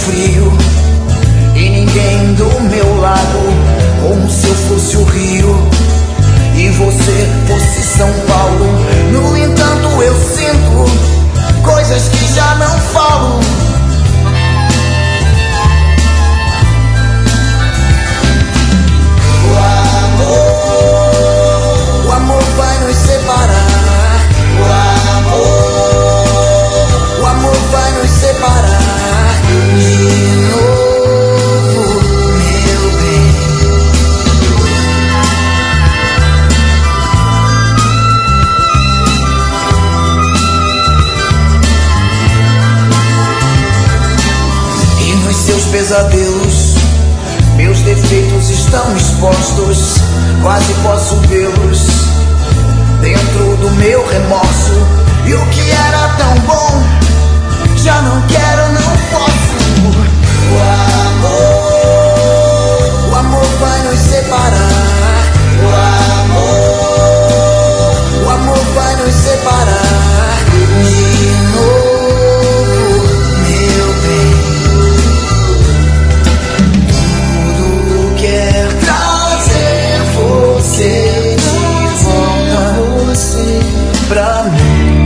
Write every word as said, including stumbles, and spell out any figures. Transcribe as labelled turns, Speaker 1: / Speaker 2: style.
Speaker 1: frio e ninguém do meu lado, como se eu fosse o Rio e você fosse São Paulo. No entanto eu sinto coisas que já não falo. O amor, o amor vai nos separar. O amor, o amor vai nos separar de novo, meu bem. E nos seus pesadelos, meus defeitos estão expostos, quase posso vê-los dentro do meu remorso. E o que era tão bom, já não quero, não posso. O amor, o amor vai nos separar. O amor, o amor vai nos separar de novo, meu bem. Tudo quer trazer você de volta pra mim.